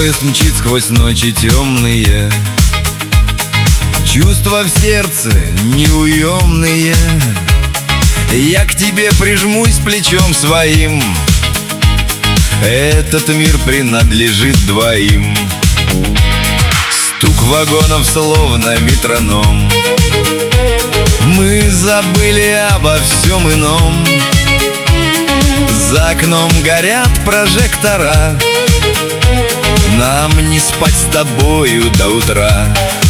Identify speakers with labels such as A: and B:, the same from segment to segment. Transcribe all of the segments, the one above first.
A: Поезд мчит сквозь ночи темные, чувства в сердце неуемные. Я к тебе прижмусь плечом своим, этот мир принадлежит двоим. Стук вагонов словно метроном, мы забыли обо всем ином. За окном горят прожектора, нам не спать с тобою до утра.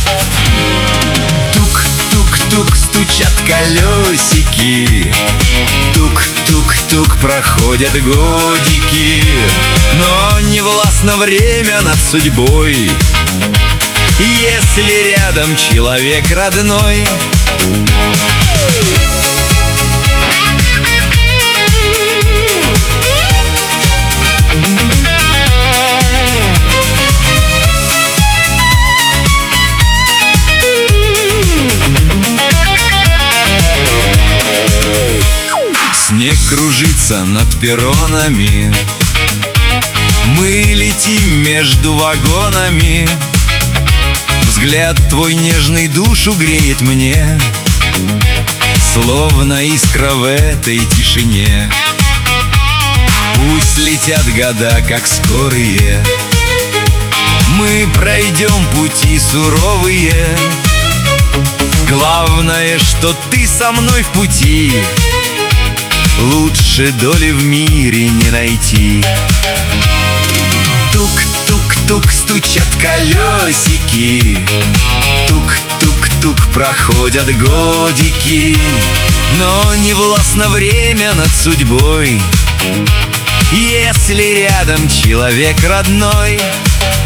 A: Тук-тук-тук стучат колесики, тук-тук-тук проходят годики, но не властно время над судьбой, если рядом человек родной. Снег кружится над перронами, мы летим между вагонами. Взгляд твой нежный душу греет мне, словно искра в этой тишине. Пусть летят года, как скорые, мы пройдем пути суровые. Главное, что ты со мной в пути, лучше доли в мире не найти. Тук-тук-тук стучат колесики, тук-тук-тук проходят годики, но не властно время над судьбой, если рядом человек родной.